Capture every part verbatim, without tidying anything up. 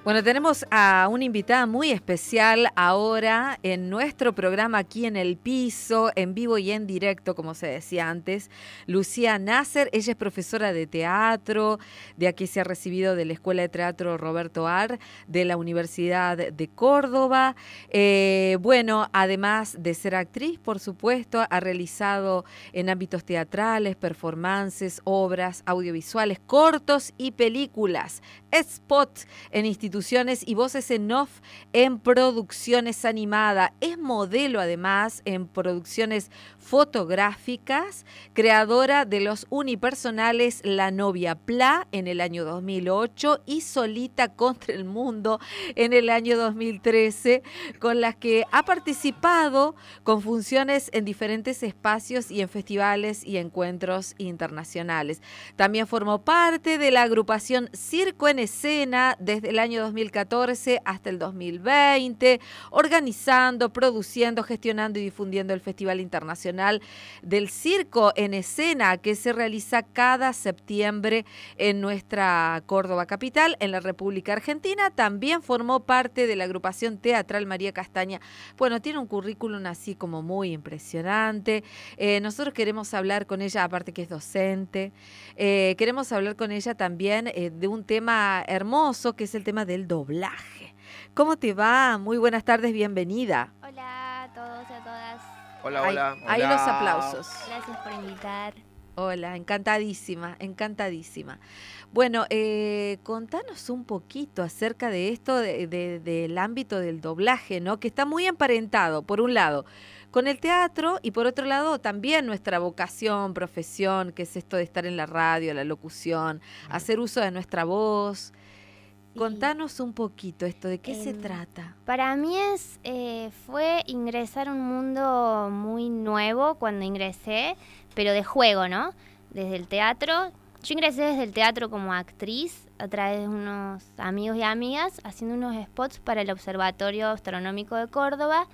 Bueno, tenemos a una invitada muy especial ahora en nuestro programa aquí en El Piso, en vivo y en directo, como se decía antes. Lucía Nasser, ella es profesora de teatro, de aquí se ha recibido de la Escuela de Teatro Roberto Ar, de la Universidad de Córdoba. Eh, bueno, además de ser actriz, por supuesto, ha realizado en ámbitos teatrales, performances, obras audiovisuales, cortos y películas, spots en instituciones y voces en off en producciones animadas. Es modelo además en producciones fotográficas, creadora de los unipersonales La Novia Pla en el año dos mil ocho y Solita contra el Mundo en el año dos mil trece, con las que ha participado con funciones en diferentes espacios y en festivales y encuentros internacionales. También formó parte de la agrupación Circo en Escena desde el año dos mil catorce hasta el dos mil veinte, organizando, produciendo, gestionando y difundiendo el Festival Internacional del Circo en Escena, que se realiza cada septiembre en nuestra Córdoba capital, en la República Argentina. También formó parte de la agrupación teatral María Castaña. Bueno, tiene un currículum así como muy impresionante. Eh, nosotros queremos hablar con ella, aparte que es docente, eh, queremos hablar con ella también eh, de un tema hermoso, que es el tema del doblaje. ¿Cómo te va? Muy buenas tardes, bienvenida. Hola a todos y a todas. Hola, hola. Ahí, ahí los aplausos. Gracias por invitar. Hola, encantadísima, encantadísima. Bueno, eh, contanos un poquito acerca de esto, de, de, del ámbito del doblaje, ¿no? Que está muy emparentado, por un lado, con el teatro y por otro lado también nuestra vocación, profesión, que es esto de estar en la radio, la locución, hacer uso de nuestra voz. Sí. Contanos un poquito esto, ¿de qué eh, se trata? Para mí es eh, fue ingresar a un mundo muy nuevo cuando ingresé, pero de juego, ¿no? Desde el teatro. Yo ingresé desde el teatro como actriz a través de unos amigos y amigas haciendo unos spots para el Observatorio Astronómico de Córdoba.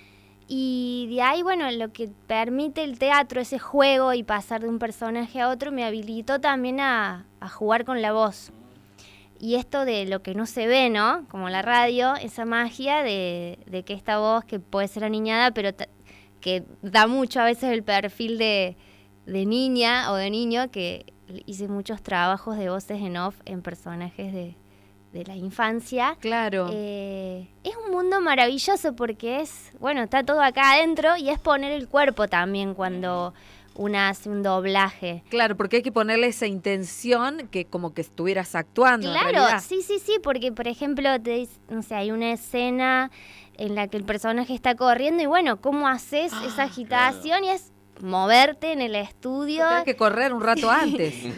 Y de ahí, bueno, lo que permite el teatro, ese juego y pasar de un personaje a otro, me habilitó también a, a jugar con la voz. Y esto de lo que no se ve, ¿no? Como la radio, esa magia de, de que esta voz, que puede ser aniñada, pero t- que da mucho a veces el perfil de, de niña o de niño, que hice muchos trabajos de voces en off en personajes de, de la infancia. Claro. Eh, es un mundo maravilloso porque es, bueno, está todo acá adentro y es poner el cuerpo también cuando una hace un doblaje. Claro, porque hay que ponerle esa intención que como que estuvieras actuando. Claro, en realidad. sí, sí, sí, porque por ejemplo, te, no sé, hay una escena en la que el personaje está corriendo y bueno, ¿cómo haces ah, esa agitación? Claro. Y es moverte en el estudio. Tienes que correr un rato antes. Sí,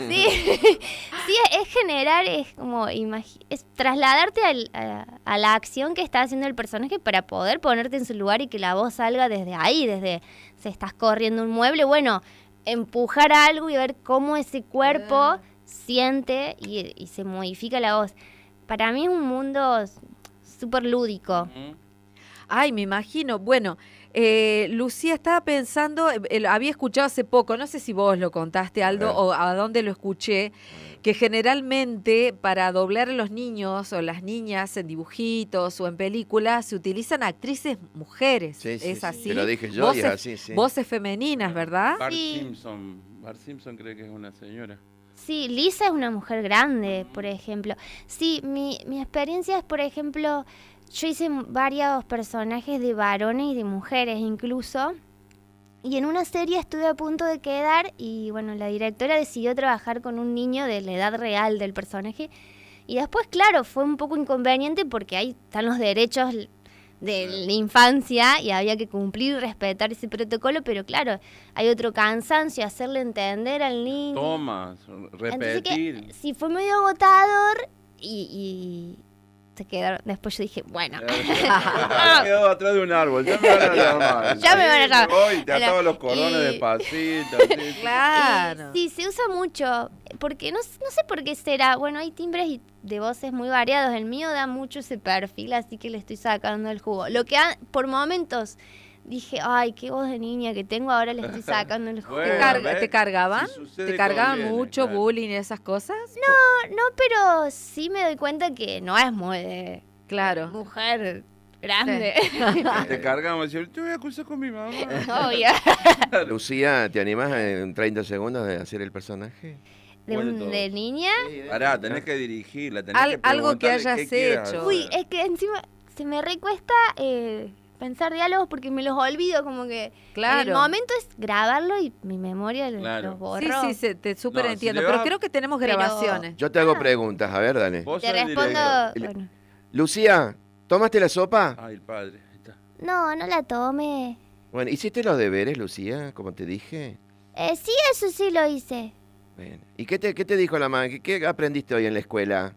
sí, es generar, es como imagi- es trasladarte al, a, a la acción que está haciendo el personaje para poder ponerte en su lugar y que la voz salga desde ahí, desde si estás corriendo un mueble, bueno, empujar algo y ver cómo ese cuerpo eh. siente y, y se modifica la voz. Para mí es un mundo súper lúdico. Uh-huh. Ay, me imagino. Bueno, eh, Lucía, estaba pensando, eh, había escuchado hace poco, no sé si vos lo contaste, Aldo, o a dónde lo escuché, que generalmente para doblar a los niños o las niñas en dibujitos o en películas se utilizan actrices mujeres. Sí, sí, ¿Es sí, así? Te lo dije yo voces, y es así, sí. Voces femeninas, ¿verdad? Bart sí. Simpson. Bart Simpson cree que es una señora. Sí, Lisa es una mujer grande, por ejemplo. Sí, mi, mi experiencia es, por ejemplo, yo hice varios personajes de varones y de mujeres incluso. Y en una serie estuve a punto de quedar y, bueno, la directora decidió trabajar con un niño de la edad real del personaje. Y después, claro, fue un poco inconveniente porque ahí están los derechos de la infancia y había que cumplir y respetar ese protocolo, pero claro, hay otro cansancio, hacerle entender al niño. Toma, repetir. Entonces que, sí, fue medio agotador y... y se quedaron. Después yo dije, bueno. Se quedó atrás de un árbol. Ya me van a llamar. Ya me van a llamar. Hoy te ataba los cordones y... despacito. Sí, claro. Y, sí, se usa mucho. Porque no, no sé por qué será. Bueno, hay timbres de voces muy variados. El mío da mucho ese perfil, así que le estoy sacando el jugo. Lo que ha, por momentos dije, ay, qué voz de niña que tengo, ahora le estoy sacando el juego. ¿Te, Bueno, carga- ¿ves? ¿Te cargaban? Si sucede, ¿Te cargaban conviene, mucho claro. bullying y esas cosas? No, no, pero sí me doy cuenta que no es muy de Claro. mujer grande. Te cargamos y decimos, te voy a acusar con mi mamá. Obvio. Lucía, ¿te animás en treinta segundos de hacer el personaje? De, ¿Cuál de un- todos? de niña. Pará, tenés que dirigirla, tenés Al- que algo que preguntarle hayas qué quieres hecho. hacer. Uy, es que encima se me recuesta eh, pensar diálogos porque me los olvido, como que Claro. el momento es grabarlo y mi memoria lo- Claro. los Sí, borro. sí, se- te súper No, si entiendo. le Pero vas- creo que tenemos Pero- grabaciones. Yo te hago Ah. preguntas, a ver, dale. Vos Te sos el respondo. director. Bueno. Lucía, ¿tomaste la sopa? Ay, el padre. Ahí está. No, no la tome. Bueno, ¿hiciste los deberes, Lucía, como te dije? Eh, sí, eso sí lo hice. Bueno, ¿y qué te, qué te dijo la mamá? ¿Qué, qué aprendiste hoy en la escuela?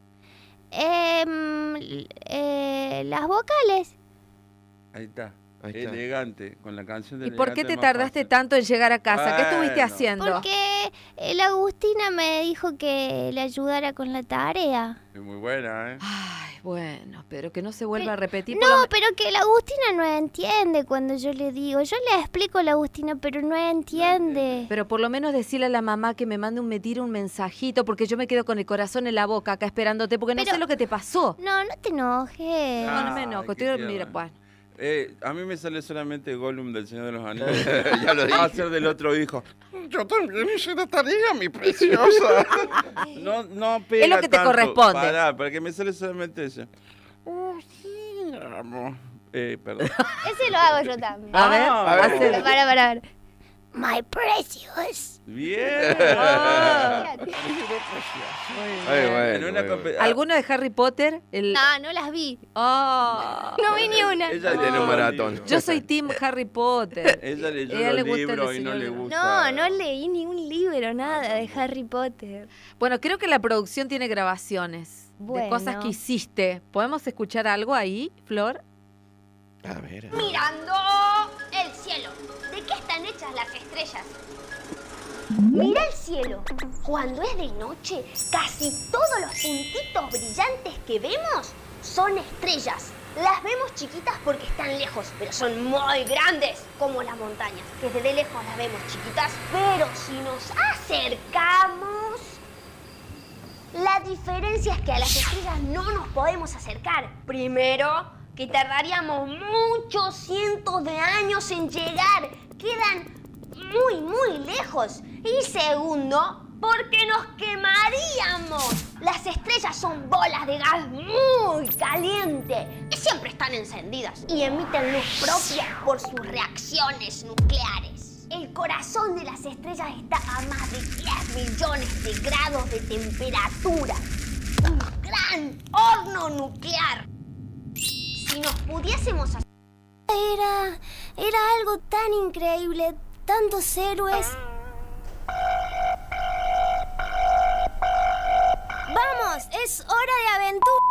Em, l- eh, las vocales. Ahí está. Ahí está. Elegante, con la canción de ¿Y por qué Elegante te es más tardaste fácil. tanto en llegar a casa? ¿Qué estuviste Bueno. haciendo? Porque eh, la Agustina me dijo que le ayudara con la tarea. Es muy buena, ¿eh? Ay, bueno, pero que no se vuelva Pero- a repetir. por lo No, me- pero que la Agustina no entiende cuando yo le digo. Yo le explico a la Agustina, pero no entiende. Pero por lo menos decirle a la mamá que me mande un, me tire un mensajito, porque yo me quedo con el corazón en la boca acá esperándote, porque no Pero- sé lo que te pasó. No, no te enojes. No, no me Ay, enojo. qué Estoy, tierna. mira, bueno. Eh, a mí me sale solamente Gollum del Señor de los Anillos. Ya lo dije. Va a ser del otro hijo. Yo también hice la tarea, mi preciosa. No, no pega Es lo que te tanto. corresponde. Pará, para que me sale solamente eso. Oh, sí, amo. Eh, perdón. Ese lo hago yo también. A ver, Ah, hacelo. Para, para, para. My precious. Bien. Ah. Ay, bueno, En una bueno. compe- ¿Alguno de Harry Potter? El... No, no las vi. Oh. No vi ni una. Ella Tiene leyó un maratón. libros. Yo soy Team Harry Potter. Ella leyó Ella le los gusta el libros y no Señor le de los- gusta. No, no leí ningún libro, nada de Harry Potter. Bueno, creo que la producción tiene grabaciones de Bueno. cosas que hiciste. ¿Podemos escuchar algo ahí, Flor? A ver. Mirando el cielo. ¿De qué están hechas las estrellas? Mira el cielo. Cuando es de noche, casi todos los puntitos brillantes que vemos son estrellas. Las vemos chiquitas porque están lejos, pero son muy grandes, como las montañas, que desde lejos las vemos chiquitas. Pero si nos acercamos, la diferencia es que a las estrellas no nos podemos acercar. Primero, que tardaríamos muchos cientos de años en llegar. Quedan muy, muy lejos. Y segundo, porque nos quemaríamos. Las estrellas son bolas de gas muy caliente y siempre están encendidas y emiten luz propia por sus reacciones nucleares. El corazón de las estrellas está a más de diez millones de grados de temperatura. Un gran horno nuclear. Si nos pudiésemos hacer... Era, era algo tan increíble, tantos héroes. ¡Vamos! ¡Es hora de aventura!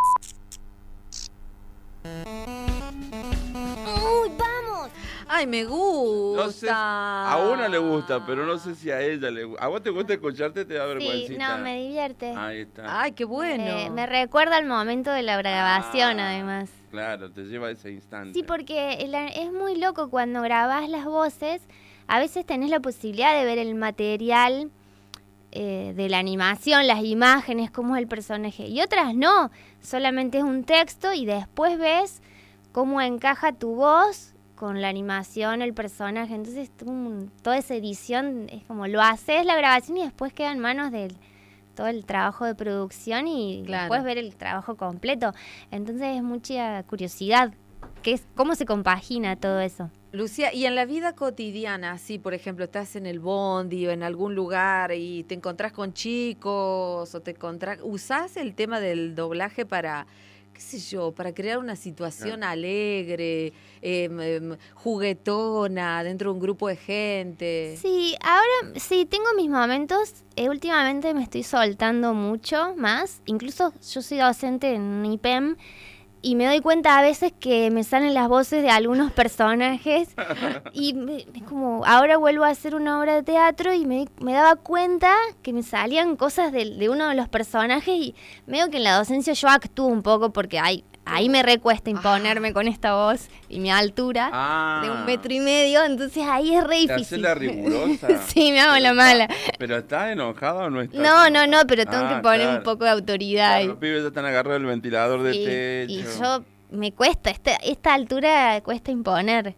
¡Uy, vamos! Ay, me gusta. No sé, a uno le gusta, pero no sé si a ella le gusta. ¿A vos te gusta escucharte? Te da Sí, vergüencita. no, me divierte. Ahí está. Ay, qué bueno. Me, me recuerda al momento de la grabación, Ah, además. Claro, te lleva a ese instante. Sí, porque la- es muy loco cuando grabás las voces. A veces tenés la posibilidad de ver el material eh, de la animación, las imágenes, cómo es el personaje. Y otras no, solamente es un texto y después ves cómo encaja tu voz con la animación, el personaje. Entonces un- toda esa edición es como lo haces la grabación y después queda en manos del todo el trabajo de producción y Claro. después ver el trabajo completo. Entonces es mucha curiosidad. ¿Qué es, ¿Cómo se compagina todo eso? Lucía, y en la vida cotidiana, si por ejemplo estás en el bondi o en algún lugar y te encontrás con chicos o te encontrás, ¿usás el tema del doblaje para, qué sé yo, para crear una situación alegre, em, em, juguetona, dentro de un grupo de gente? Sí, ahora sí, tengo mis momentos. Eh, últimamente me estoy soltando mucho más. Incluso yo soy docente en I P E M y me doy cuenta a veces que me salen las voces de algunos personajes y me- es como, ahora vuelvo a hacer una obra de teatro y me, me daba cuenta que me salían cosas de, de uno de los personajes y medio que en la docencia yo actúo un poco porque hay, ahí me recuesta imponerme ah. con esta voz y mi altura ah. de un metro y medio, entonces ahí es re difícil. ¿Te hace la rigurosa? Sí, me hago la mala. ¿Pero estás enojada o no estás? No, no, no, pero tengo ah, que poner claro. un poco de autoridad. Claro, los pibes ya están agarrados del ventilador de sí, techo. Y yo, me cuesta, este, esta altura cuesta imponer.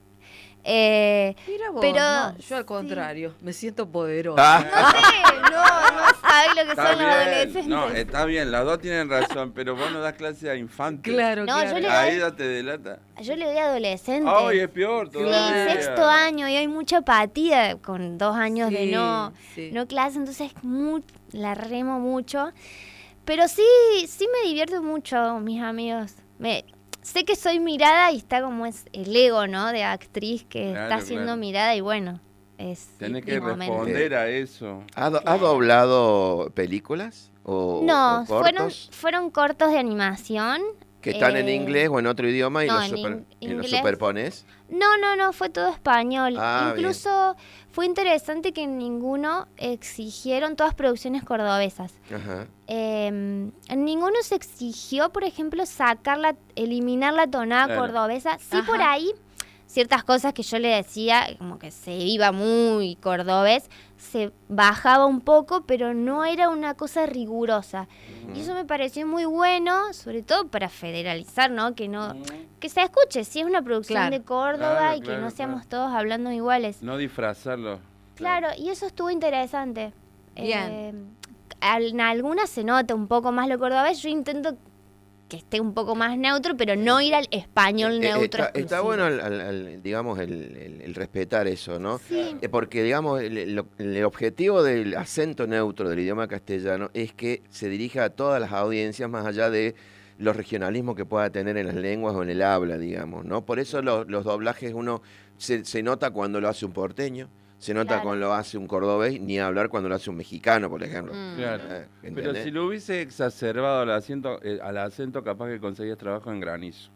Eh, Mira vos, pero no, yo al contrario, sí. me siento poderosa. Ah. No sé, no, no sabes lo que está son bien, los adolescentes. No, está bien, las dos tienen razón, pero vos no das clase a infantes. Claro, no, claro. Yo le Ahí doy, ya te delata. Yo le doy a adolescentes. Ay, es peor todavía. Sí, sexto año y hay mucha apatía con dos años sí, de no, sí. no clase, entonces muy, la remo mucho. Pero sí, sí me divierto mucho, mis amigos. Me... Sé que soy mirada y está como es el ego, ¿no? De actriz que claro, está siendo claro. mirada y bueno, es Tenés mi que momento. responder a eso. ¿Ha, do- ¿ha doblado películas o, No, o fueron, cortos fueron cortos de animación. que están en eh, inglés o en otro idioma y no, los, en super- in- y los inglés. superpones? No, no, no, fue todo español. Ah, Incluso fue interesante que ninguno exigieron, todas producciones cordobesas. Ajá. Eh, en ninguno se exigió, por ejemplo, sacar la, eliminar la tonada Claro. cordobesa. Sí, Ajá. por ahí, ciertas cosas que yo le decía, como que se iba muy cordobés, se bajaba un poco, pero no era una cosa rigurosa. Y eso me pareció muy bueno, sobre todo para federalizar, ¿no? Que no que se escuche, si es una producción Claro. de Córdoba Claro, y que claro, no seamos claro. todos hablando iguales. No disfrazarlo. Claro, y eso estuvo interesante. Bien. Eh, al- en algunas se nota un poco más lo cordobés. Yo intento que esté un poco más neutro, pero no ir al español Eh, eh, neutro. está, está exclusivo. bueno, el, el- el, digamos, el, el- el respetar eso, ¿no? Sí. Eh, Porque, digamos, el, el- el objetivo del acento neutro del idioma castellano es que se dirija a todas las audiencias más allá de los regionalismos que pueda tener en las lenguas o en el habla, digamos, ¿no? Por eso lo- los doblajes uno se, se nota cuando lo hace un porteño, se nota Claro. cuando lo hace un cordobés, ni hablar cuando lo hace un mexicano, por ejemplo. Mm. Claro. Eh, Pero ¿entendés? si lo hubiese exacerbado al acento, eh, al acento capaz que conseguías trabajo en Granizo.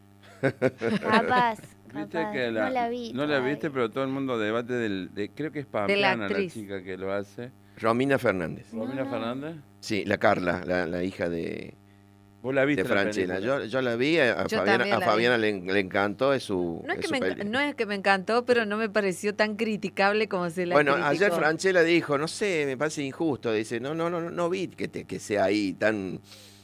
Capaz. Viste capaz. que la, no la vi. no la todavía. viste, pero todo el mundo debate del, de, creo que es Pamplana la, actriz. chica que lo hace. Romina Fernández. Romina no. Fernández. Sí, la Carla, la, la hija de, ¿Vos la viste de la Franchella. película? Yo, yo la vi, a Yo Fabiana, también a la Fabiana le, le encantó, es su, No es, es que su me, enca- peli. no es que me encantó, pero no me pareció tan criticable como se la Bueno, criticó. ayer Franchella dijo, no sé, me parece injusto. Dice, no, no, no, no, no vi que, te- que sea ahí tan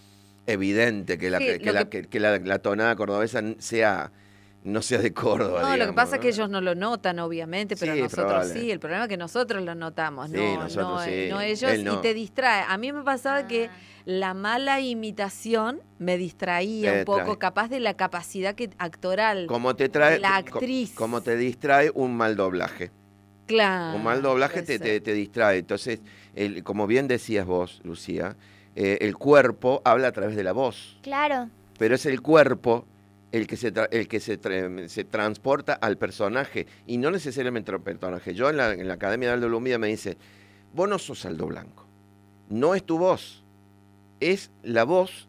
evidente que la, Sí, que, que lo la, que- que- que la, la tonada cordobesa sea, no sea de Córdoba. No, lo que digamos, pasa es ¿no? que ellos no lo notan, obviamente, pero Sí, nosotros probable. sí. El problema es que nosotros lo notamos, Sí, no, nosotros no, sí. no ellos, Él no. y te distrae. A mí me pasaba que Ah. la mala imitación me distraía Eh, un poco, trae. capaz de la capacidad que actoral. Como te trae, La co- actriz. como te distrae un mal doblaje. Claro. Un mal doblaje puede te, ser. te, te distrae. Entonces, el, como bien decías vos, Lucía, eh, el cuerpo habla a través de la voz. Claro. Pero es el cuerpo el que se tra- el que se, tra- se transporta al personaje y no necesariamente al personaje. Yo en la, en la Academia de Aldo Lumía me dice, vos no sos Aldo Blanco, no es tu voz, es la voz.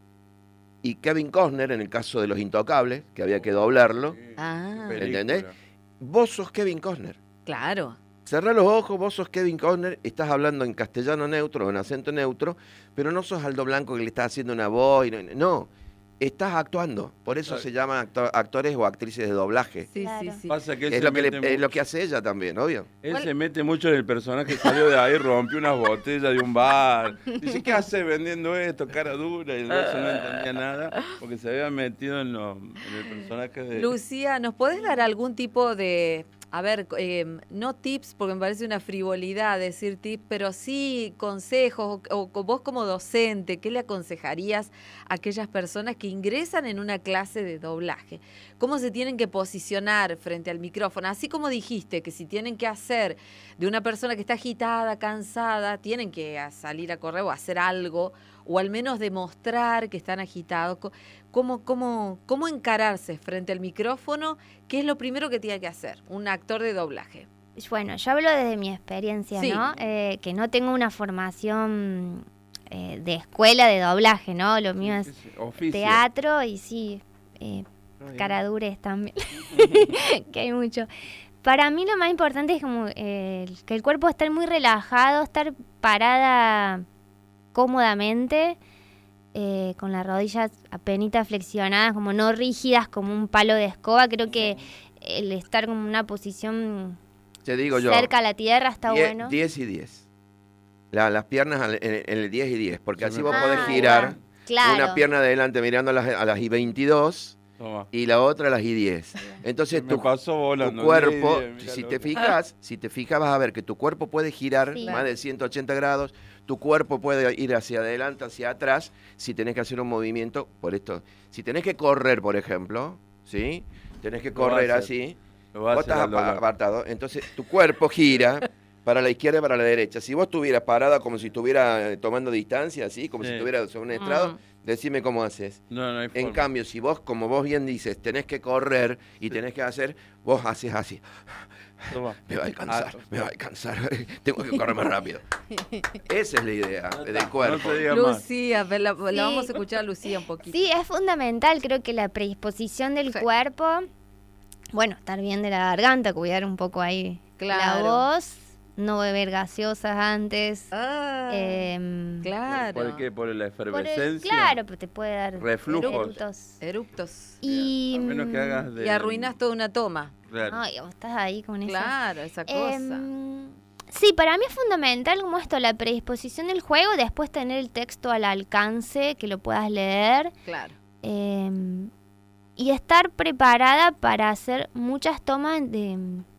Y Kevin Costner, en el caso de Los Intocables, que había que doblarlo, Ah, Película. ¿entendés? Vos sos Kevin Costner. claro. Cerrá los ojos, vos sos Kevin Costner, estás hablando en castellano neutro o en acento neutro, pero no sos Aldo Blanco que le está haciendo una voz. Y no, no, estás actuando. Por eso Claro. se llaman acto- actores o actrices de doblaje. Sí, Claro. sí, sí. Pasa que él, Es se lo que, mete le- es mucho, lo que hace ella también, obvio. él ¿Cuál? se mete mucho en el personaje, salió de ahí, rompió unas botellas de un bar. Dice, ¿qué hace vendiendo esto? Cara dura. Y el ruso no entendía nada porque se había metido en, lo- en el personaje de... Lucía, ¿nos podés dar algún tipo de, a ver, eh, no tips, porque me parece una frivolidad decir tips, pero sí consejos, o, o vos como docente, ¿qué le aconsejarías a aquellas personas que ingresan en una clase de doblaje? ¿Cómo se tienen que posicionar frente al micrófono? Así como dijiste, que si tienen que hacer de una persona que está agitada, cansada, tienen que a- salir a correr o hacer algo, o al menos demostrar que están agitados. Co- ¿Cómo, cómo, cómo encararse frente al micrófono? ¿Qué es lo primero que tiene que hacer un actor de doblaje? Bueno, yo hablo desde mi experiencia, Sí. ¿no? Eh, que no tengo una formación eh, de escuela de doblaje, ¿no? Lo mío es Oficio. teatro y sí, eh, Está bien. caradures también, que hay mucho. Para mí lo más importante es como eh, que el cuerpo esté muy relajado, estar parada cómodamente eh, con las rodillas apenas flexionadas, como no rígidas, como un palo de escoba. Creo que el estar como en una posición Te digo yo, cerca a la tierra está diez, bueno. diez y diez. La- las piernas al- en, en el diez y diez, porque Se así me vos Ah, podés ahí girar va. Claro. una pierna adelante mirando a las, a las I veintidós Toma. y la otra a las I diez. Entonces Me tu, pasó tu volando. cuerpo, diez y diez, si mirá te loco. fijas, si te fijas vas a ver que tu cuerpo puede girar Sí. más de ciento ochenta grados, tu cuerpo puede ir hacia adelante, hacia atrás, si tenés que hacer un movimiento, por esto, si tenés que correr, por ejemplo, ¿sí? Tenés que Lo va a correr hacer. así, Lo va a vos hacer estás al doblar. apartado, entonces tu cuerpo gira para la izquierda y para la derecha. Si vos estuvieras parada como si estuviera eh, tomando distancia, así, como si Sí. estuviera sobre un estrado, Mm. decime cómo haces. No, no hay En forma. cambio, si vos, como vos bien dices, tenés que correr y tenés que hacer, vos haces así. Toma. Me va a alcanzar, Ah, me va a alcanzar. Tengo que correr más rápido. Esa es la idea No del está, cuerpo. no te diga más. Lucía, ve, la, la Sí. vamos a escuchar a Lucía un poquito. Sí, es fundamental, creo que la predisposición del Sí. cuerpo, bueno, estar bien de la garganta, cuidar un poco ahí Claro. la voz, no beber gaseosas antes. Ah, em, claro. ¿Por qué? ¿Por la por el- efervescencia? claro, pero te puede dar Reflujos. eructos. Eruptos. Y, A menos que hagas de... Y arruinas toda una toma. Claro. Ay, vos estás ahí con eso. Claro, esa cosa. Em, sí, para mí es fundamental como esto, la predisposición del juego, después tener el texto al alcance, que lo puedas leer. Claro. em, y estar preparada para hacer muchas tomas de...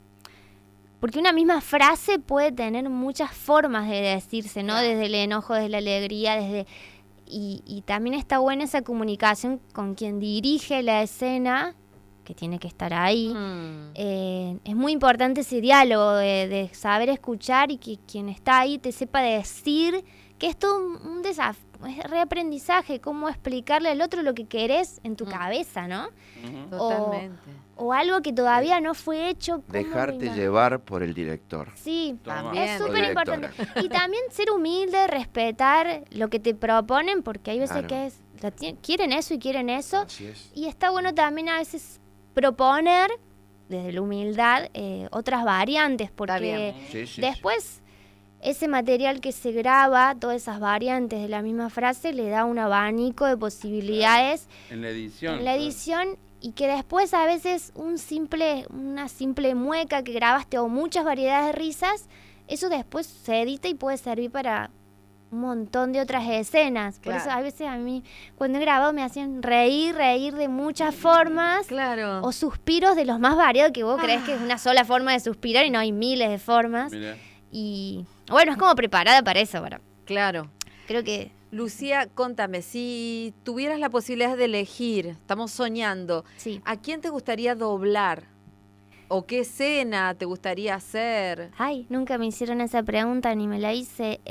Porque una misma frase puede tener muchas formas de decirse, ¿no? Claro. Desde el enojo, desde la alegría, desde... Y, y también está buena esa comunicación con quien dirige la escena, que tiene que estar ahí. Mm. Eh, es muy importante ese diálogo de, de saber escuchar y que quien está ahí te sepa decir que es todo un, un desafío, es reaprendizaje, cómo explicarle al otro lo que querés en tu Mm. cabeza, ¿no? Ujú. Totalmente. O algo que todavía no fue hecho. ¿cómo lo Dejarte ima- llevar por el director. Sí, Toma. También. es O súper directora. importante. Y también ser humilde, respetar lo que te proponen, porque hay veces Claro. que es, la ti- quieren eso y quieren eso. Así es. Y está bueno también a veces proponer, desde la humildad, eh, otras variantes, porque bien. Sí, sí, después ese material que se graba, todas esas variantes de la misma frase, le da un abanico de posibilidades En la edición. en la claro. edición y que después a veces un simple, una simple mueca que grabaste o muchas variedades de risas, eso después se edita y puede servir para un montón de otras escenas. Por Claro. eso a veces a mí cuando he grabado me hacían reír, reír de muchas formas. Claro. O suspiros de los más variados que vos crees que es una sola forma de suspirar y no hay miles de formas. Mirá. Y bueno, es como preparada para eso. Para, Claro. creo que Lucía, contame, si tuvieras la posibilidad de elegir, estamos soñando, sí. ¿a quién te gustaría doblar? ¿O qué escena te gustaría hacer? Ay, nunca me hicieron esa pregunta ni me la hice.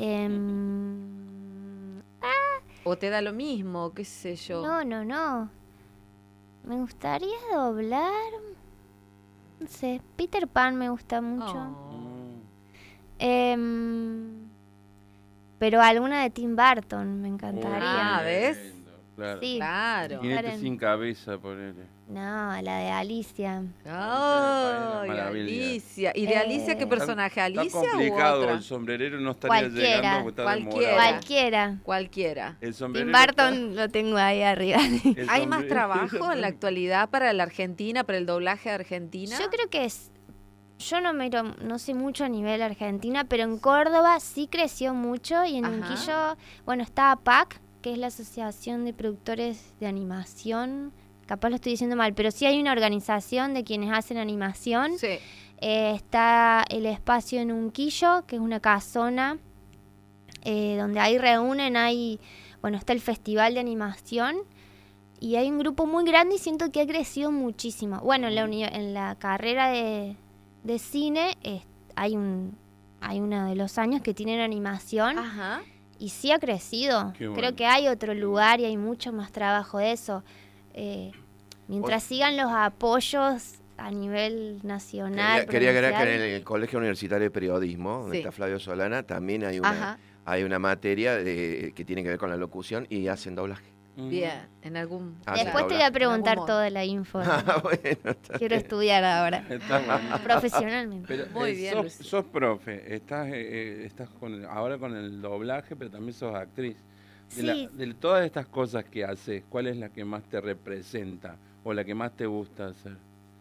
Em, ¿O te da lo mismo? ¿Qué sé yo? No, no, no. Me gustaría doblar. No sé, Peter Pan me gusta mucho. Oh. Mm. Em, pero alguna de Tim Burton me encantaría. Ah, ¿ves? Lindo, Claro. Sí. Claro. Jinete Karen. sin cabeza, ponele. No, la de Alicia. Ay, Maravilla. Alicia. ¿Y de Eh, Alicia qué personaje? Está ¿Alicia u complicado, otra? el sombrerero no estaría Cualquiera, llegando porque está cualquiera. demorado. Cualquiera. Cualquiera. El Tim sombrerero Burton lo tengo ahí arriba. está- el ¿Hay más sombrerero- trabajo en la actualidad para la Argentina, para el doblaje de Argentina? Yo creo que es. Yo no miro, no sé mucho a nivel Argentina, pero en Córdoba sí creció mucho y en Ajá. Unquillo, bueno, está APAC, que es la Asociación de Productores de Animación. Capaz lo estoy diciendo mal, pero sí hay una organización de quienes hacen animación. Sí. Eh, está el espacio en Unquillo, que es una casona, eh, donde ahí reúnen, hay, bueno, está el Festival de Animación. Y hay un grupo muy grande y siento que ha crecido muchísimo. Bueno, en la, uni- en la carrera de, de cine eh, hay un hay uno de los años que tienen animación Ajá. y sí ha crecido. Qué bueno. Creo que hay otro lugar y hay mucho más trabajo de eso. Eh, mientras Vos- sigan los apoyos a nivel nacional. Quería, quería agregar que en provincial. el, el Colegio Universitario de Periodismo, donde Sí. está Flavio Solana, también hay una, Ajá. hay una materia de- que tiene que ver con la locución y hacen doblaje. Ujú. Bien. En algún. Hacen Después te voy doblaje. a preguntar En algún modo. toda la info. Ah, bueno, está Quiero bien. estudiar ahora, Está bueno. profesionalmente. Pero, Muy eh, bien, sos, Lucy. sos profe, estás, eh, eh, estás con, ahora con el doblaje, pero también sos actriz. De, la- Sí. de todas estas cosas que haces, ¿cuál es la que más te representa o la que más te gusta hacer?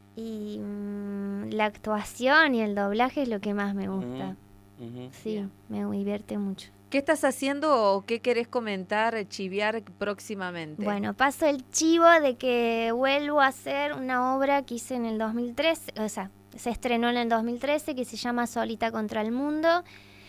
Y mm, la actuación y el doblaje es lo que más me gusta. Ujú, ujú. Sí, me divierte mucho. ¿Qué estás haciendo o qué querés comentar, chiviar próximamente? Bueno, paso el chivo de que vuelvo a hacer una obra que hice en el dos mil trece, o sea, se estrenó en el dos mil trece, que se llama Solita contra el Mundo,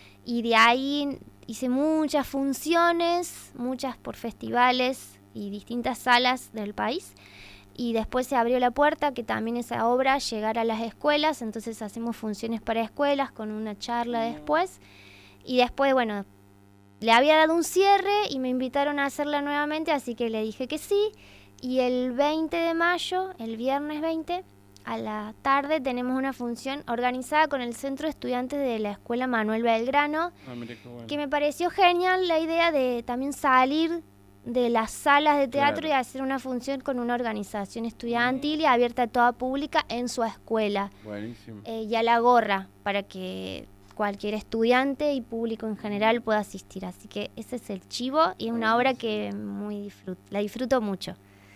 y de ahí hice muchas funciones, muchas por festivales y distintas salas del país, y después se abrió la puerta que también esa obra llegara a las escuelas, entonces hacemos funciones para escuelas con una charla después, y después, bueno, le había dado un cierre y me invitaron a hacerla nuevamente, así que le dije que sí. Y el veinte de mayo, el viernes veinte, a la tarde, tenemos una función organizada con el Centro de Estudiantes de la Escuela Manuel Belgrano, Ah, mira qué bueno. que me pareció genial la idea de también salir de las salas de teatro Claro. y hacer una función con una organización estudiantil y abierta a toda pública en su escuela. Buenísimo. Eh, y a la gorra, para que cualquier estudiante y público en general pueda asistir. Así que ese es el chivo y es una obra que muy disfrut la disfruto mucho.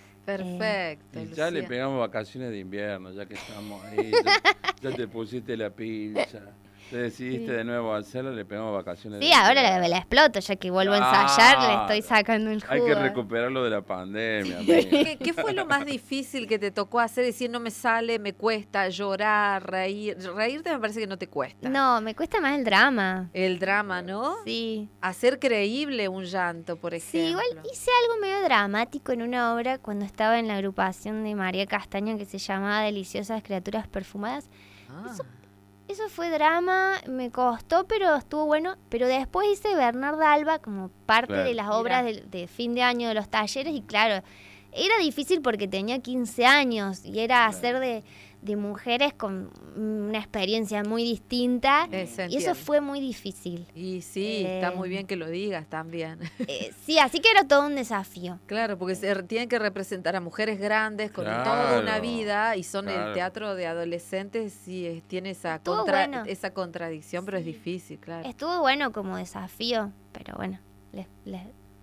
Perfecto. Y ya le Lucía. pegamos vacaciones de invierno, ya que estamos ahí. Ya, ya te pusiste la pilcha. Te decidiste Sí. de nuevo a hacerlo, le pegamos vacaciones Sí, de ahora invierno. la, la exploto, ya que vuelvo a ensayar, le estoy Claro. sacando el jugo. Hay que recuperar lo de la pandemia. amiga. ¿Qué, qué fue lo más difícil que te tocó hacer? Decir, no me sale, me cuesta llorar, reír. Reírte me parece que no te cuesta. No, me cuesta más el drama. El drama, ¿no? Sí. Hacer creíble un llanto, por Sí, ejemplo. igual hice algo medio dramático en una obra cuando estaba en la agrupación de María Castaño que se llamaba Deliciosas Criaturas Perfumadas. Ah. Eso fue drama, me costó, pero estuvo bueno. Pero después hice Bernarda Alba como parte Claro. de las obras de, de fin de año de los talleres y claro, era difícil porque tenía quince años y era hacer de, de mujeres con una experiencia muy distinta Eh, se y eso entiende. fue muy difícil. Y sí, está muy Eh. bien que lo digas también. Eh, sí, así que era todo un desafío. Claro, porque se, tienen que representar a mujeres grandes con toda una Claro, vida y son claro. el teatro de adolescentes y es- tiene esa, Estuvo contra- bueno. esa contradicción, pero es Sí. difícil, claro. Estuvo bueno como desafío, pero bueno, les, les-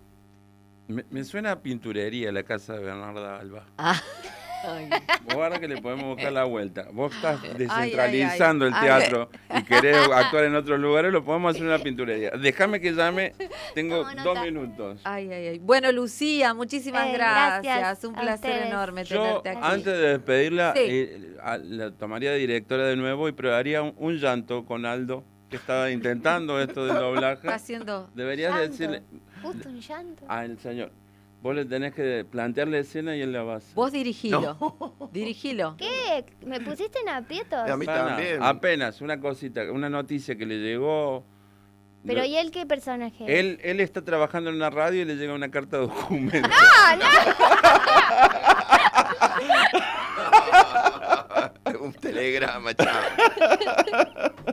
Me, me suena a pinturería la casa de Bernarda Alba. Ah. Ay. Vos ahora que le podemos buscar la vuelta. Vos estás ay, descentralizando ay. el teatro y querés actuar en otros lugares, lo podemos hacer en una pinturería. Déjame que llame, tengo Tomo dos nota. minutos. Ay, ay, ay. Bueno, Lucía, muchísimas Eh, gracias. gracias Un a placer ustedes. enorme Yo, tenerte aquí. antes de despedirla, Sí. eh, a- la tomaría de directora de nuevo y probaría un, un llanto con Aldo, que estaba intentando esto del doblaje. Está haciendo... Deberías Llanto. decirle Justo un llanto. al señor, vos le tenés que plantear la escena y él la va a hacer. Vos dirigilo. Dirigilo. ¿Qué? ¿Me pusiste en aprietos? A mí Sana, también. apenas, una cosita, una noticia que le llegó. Pero Lo- ¿y él qué personaje es? él, él está trabajando en una radio y le llega una carta de documento. Un telegrama, chao.